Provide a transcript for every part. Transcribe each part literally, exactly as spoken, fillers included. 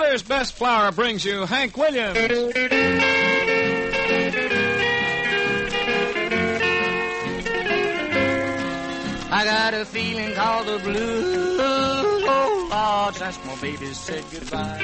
Mother's Best Flour brings you Hank Williams. I got a feeling called the blues, oh Lord, since my baby said goodbye.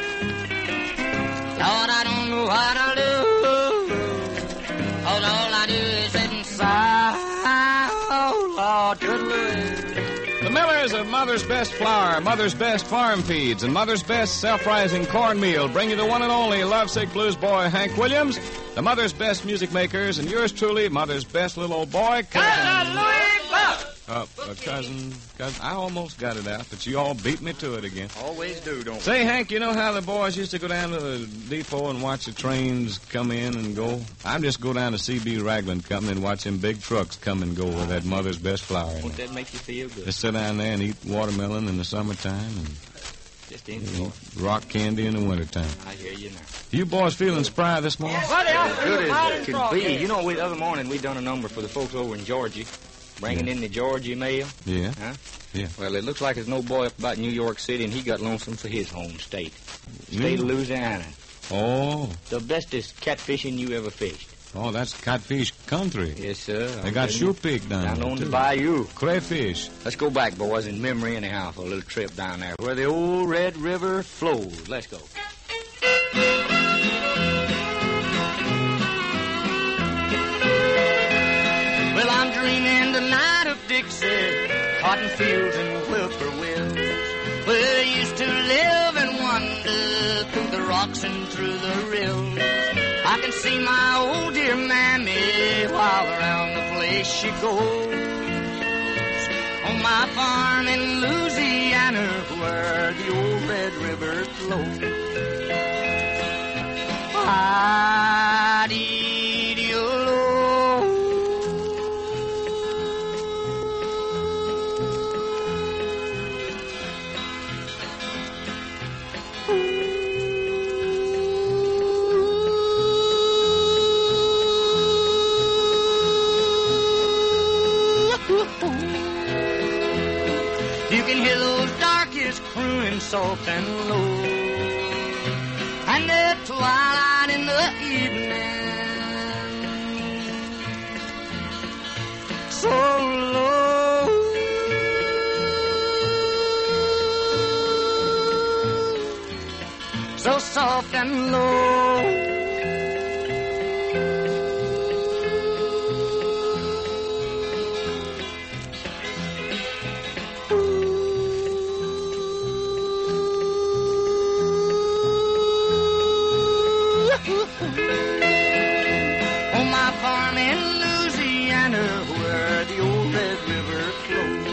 Lord, I don't know what I'll do, oh, all I do is sit and sigh, oh Lord, good Lord. The Millers of Mother's Best Flour, Mother's Best Farm Feeds, and Mother's Best Self-Rising Cornmeal bring you the one and only lovesick blues boy, Hank Williams, the Mother's Best Music Makers, and yours truly, Mother's Best little old boy, Cousin Louis Buck. Uh, uh, cousin, cousin, I almost got it out, but you all beat me to it again. Always do, don't we? Say, Hank, you know how the boys used to go down to the depot and watch the trains come in and go? I just go down to C B Ragland Company and watch them big trucks come and go with that Mother's Best Flour in Won't it. that make you feel good? Just sit down there and eat watermelon in the summertime and Just enjoy. eat rock candy in the wintertime. I hear you now. You boys feeling spry this morning? As good as it could be. You know, we, the other morning we done a number for the folks over in Georgia, bringing Yeah. in the Georgia mail. Yeah. Huh? Yeah. Well, it looks like there's no boy up about New York City, and he got lonesome for his home state, state of Mm. Louisiana. Oh, The bestest catfishing you ever fished. oh, that's catfish country. Yes, sir. They got shoe pig down down there, on the too. bayou. Crayfish. Let's go back, boys, in memory anyhow for a little trip down there where the old Red River flows. Let's go. Well, I'm dreaming tonight of Dixie, cotton fields and whippoorwills, where I used to live and wander through the rocks and through the rills. I can see my old dear mammy while around the place she goes. On my farm in Louisiana, where the old Red River flows. Ah-dee-dee-oh-lo. You can hear those darkies crooning soft and low, and the twilight in the evening, so low. So soft and low. On my farm in Louisiana, where the old Red River flows.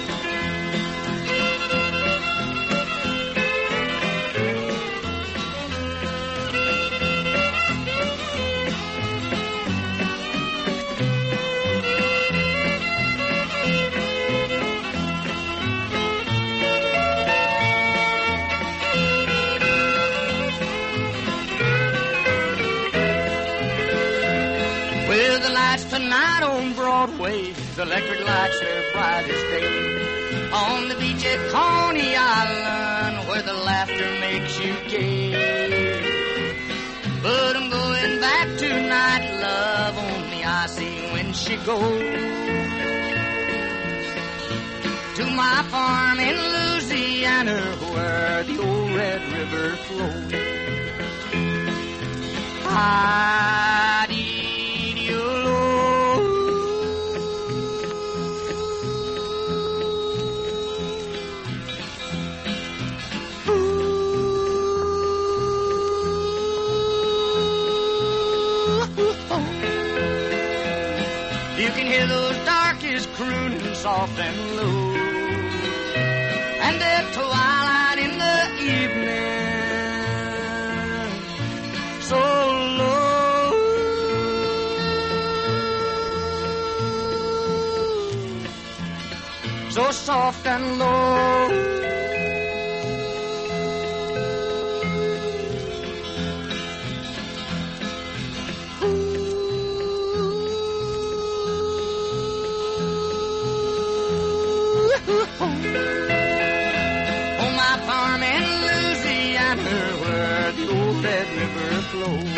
With the lights tonight on Broadway, the electric lights are bright as day. On the beach at Coney Island, where the laughter makes you gay. But I'm going back tonight, love, on the icy when she goes. To my farm in Louisiana, where the old Red River flows. You can hear those darkies crooning soft and low, and the twilight in the evening, so low. So soft and low. On my farm in Louisiana, the old Red River flows.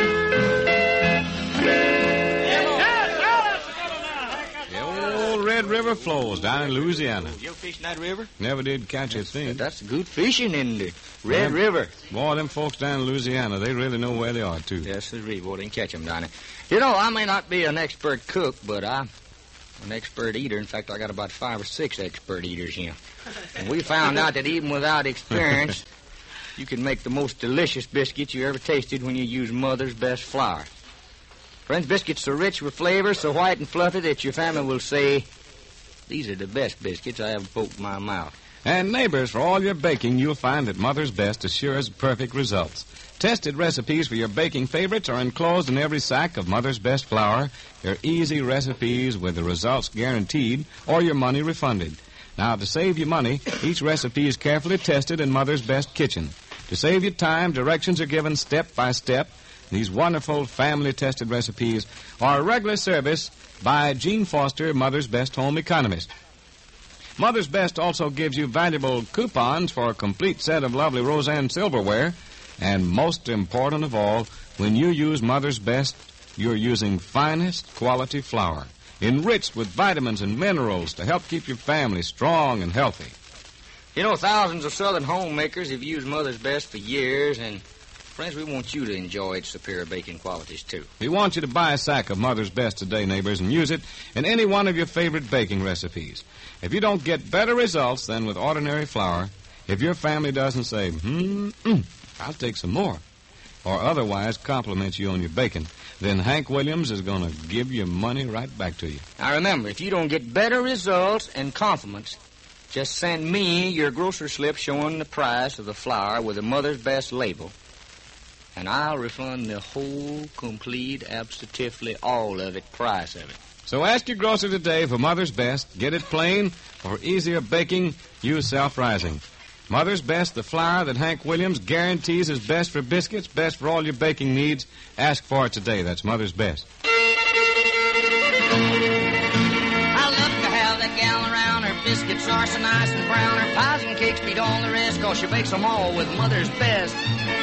The old Red River flows down in Louisiana. You ever fish in that river? Never did catch a thing. That's good fishing in the Red Yeah. River. Boy, them folks down in Louisiana, they really know where they are, too. Yes, the boy, they can catch them down there. You know, I may not be an expert cook, but I'm an expert eater. In fact, I got about five or six expert eaters here. And we found out that even without experience, you can make the most delicious biscuits you ever tasted when you use Mother's Best flour. Friends, biscuits so rich with flavor, so white and fluffy that your family will say, these are the best biscuits I ever poked in my mouth. And neighbors, for all your baking, you'll find that Mother's Best assures perfect results. Tested recipes for your baking favorites are enclosed in every sack of Mother's Best flour. They're easy recipes with the results guaranteed or your money refunded. Now, to save you money, each recipe is carefully tested in Mother's Best kitchen. To save you time, directions are given step by step. These wonderful family-tested recipes are a regular service by Gene Foster, Mother's Best home economist. Mother's Best also gives you valuable coupons for a complete set of lovely Roseanne silverware. And most important of all, when you use Mother's Best, you're using finest quality flour, enriched with vitamins and minerals to help keep your family strong and healthy. You know, thousands of Southern homemakers have used Mother's Best for years, and, friends, we want you to enjoy its superior baking qualities, too. We want you to buy a sack of Mother's Best today, neighbors, and use it in any one of your favorite baking recipes. If you don't get better results than with ordinary flour, if your family doesn't say, hmm, mm, I'll take some more, or otherwise compliments you on your baking, then Hank Williams is going to give your money right back to you. Now, remember, if you don't get better results and compliments, just send me your grocery slip showing the price of the flour with a Mother's Best label, and I'll refund the whole, complete, absolutely all of it, price of it. So ask your grocer today for Mother's Best. Get it plain. For easier baking, use self-rising. Mother's Best, the flour that Hank Williams guarantees is best for biscuits, best for all your baking needs. Ask for it today. That's Mother's Best. I love to have that gal around. Her biscuits are so nice and brown. Her pies and cakes beat all the rest, 'cause she bakes them all with Mother's Best.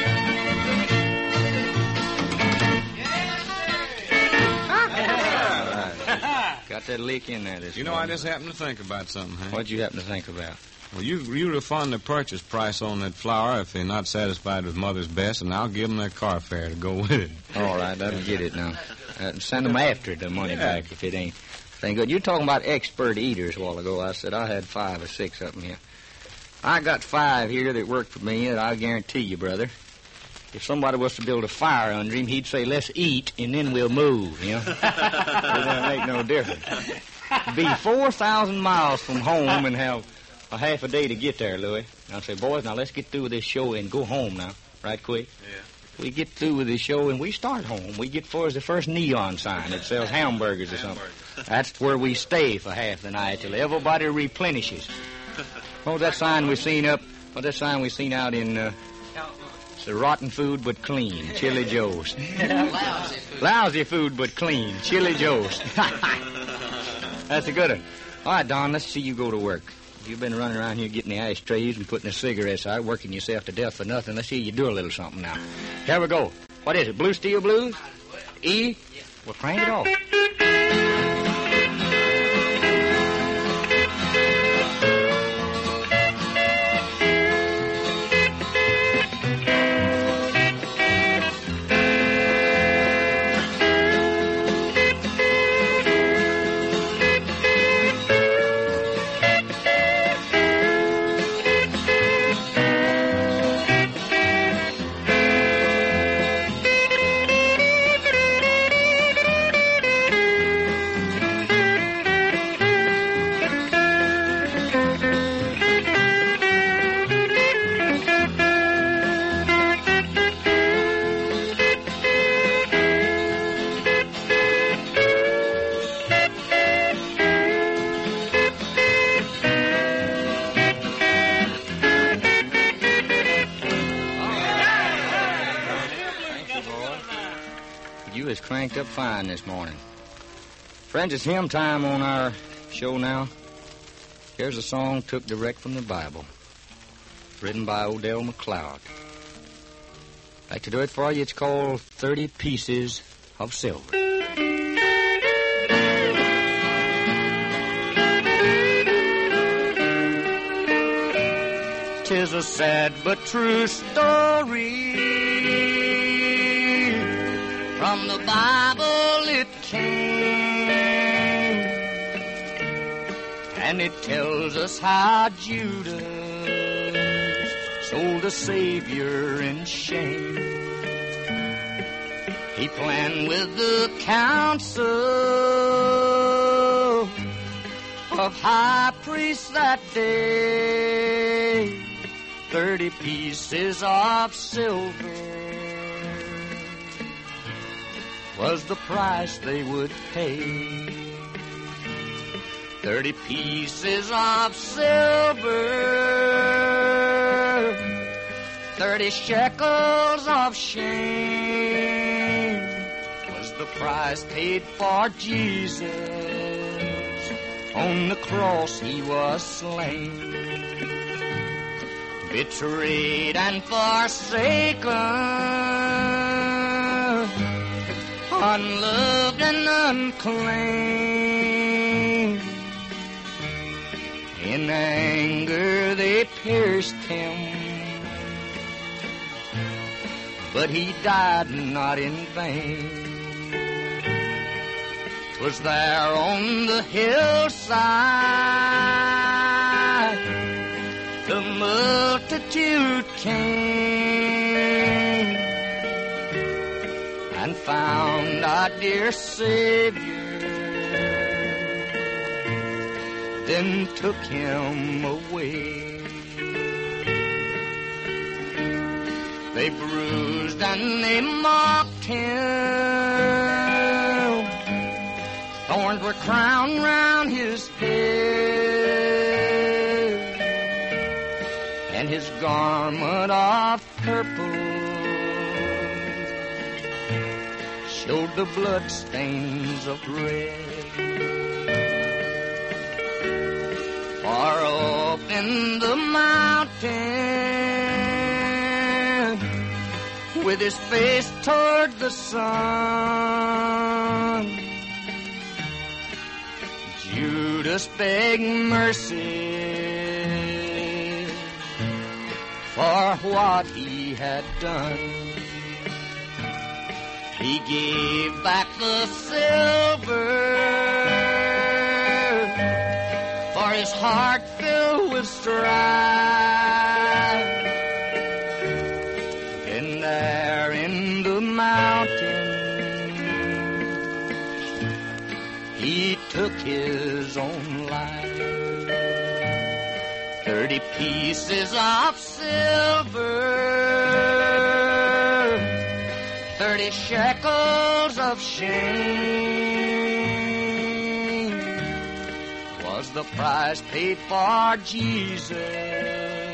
Got that leak in there this You know, morning. I just happened to think about something, Hank. What'd you happen to think about? Well, you you refund the purchase price on that flour if they're not satisfied with Mother's Best, and I'll give them their car fare to go with it. All right, that'll get it now. Uh, send them after the money back if it ain't. Ain't good. You're talking about expert eaters a while ago. I said I had five or six of them here. I got five here that work for me, and I guarantee you, brother, if somebody was to build a fire under him, he'd say, let's eat, and then we'll move, you know? It doesn't make no difference. Be four thousand miles from home and have a half a day to get there, Louis. And I'll say, boys, now let's get through with this show and go home now, right quick. Yeah. We get through with this show and we start home. We get for the first neon sign that sells hamburgers or something. That's where we stay for half the night till everybody replenishes. What was that sign we seen up? What was that sign we seen out in, uh, it's the rotten food but clean, Chili Joe's. Lousy food. Lousy food but clean, Chili Joe's. That's a good one. All right, Don, let's see you go to work. You've been running around here getting the ashtrays and putting the cigarettes out, working yourself to death for nothing. Let's see you do a little something now. Here we go. What is it, Blue Steel Blues? E? Well, crank it off. You is cranked up fine this morning. Friends, it's hymn time on our show now. Here's a song took direct from the Bible, written by Odell McLeod. I'd like to do it for you. It's called thirty Pieces of Silver. Tis a sad but true story. From the Bible it came, and it tells us how Judas sold the Savior in shame. He planned with the council of high priests that day thirty pieces of silver was the price they would pay. Thirty pieces of silver, thirty shekels of shame was the price paid for Jesus. On the cross he was slain, betrayed and forsaken, unloved and unclaimed. In anger they pierced him, but he died not in vain. 'Twas there on the hillside the multitude came and found our dear Savior, then took him away. They bruised and they mocked him, thorns were crowned round his head, and his garment of purple showed the blood stains of red. Far up in the mountain, with his face toward the sun, Judas begged mercy for what he had done. He gave back the silver, for his heart filled with strife. And there in the mountain, he took his own life. Thirty pieces of silver, thirty shekels of shame was the price paid for Jesus.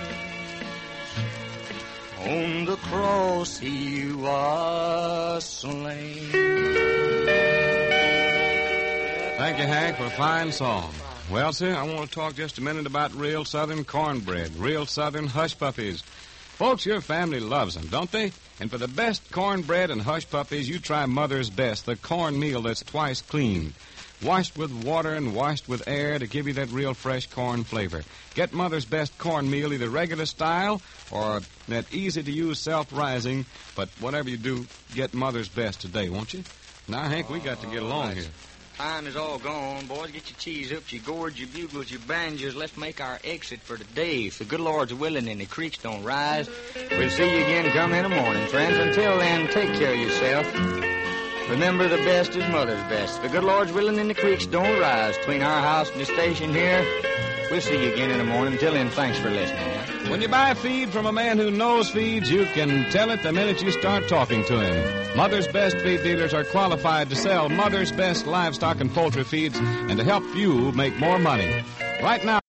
On the cross he was slain. Thank you, Hank, for a fine song. Well, sir, I want to talk just a minute about real Southern cornbread, real Southern hush puppies. Folks, your family loves them, don't they? And for the best cornbread and hush puppies, you try Mother's Best, the cornmeal that's twice cleaned, washed with water and washed with air to give you that real fresh corn flavor. Get Mother's Best cornmeal, either regular style or that easy-to-use self-rising, but whatever you do, get Mother's Best today, won't you? Now, Hank, we got to get along here. Time is all gone, boys. Get your cheese up, your gourds, your bugles, your banjos. Let's make our exit for today. If the good Lord's willing and the creeks don't rise, we'll see you again come in the morning, friends. Until then, take care of yourself. Remember, the best is Mother's Best. If the good Lord's willing and the creeks don't rise between our house and the station here, we'll see you again in the morning. Until then, thanks for listening. When you buy feed from a man who knows feeds, you can tell it the minute you start talking to him. Mother's Best feed dealers are qualified to sell Mother's Best livestock and poultry feeds and to help you make more money. Right now,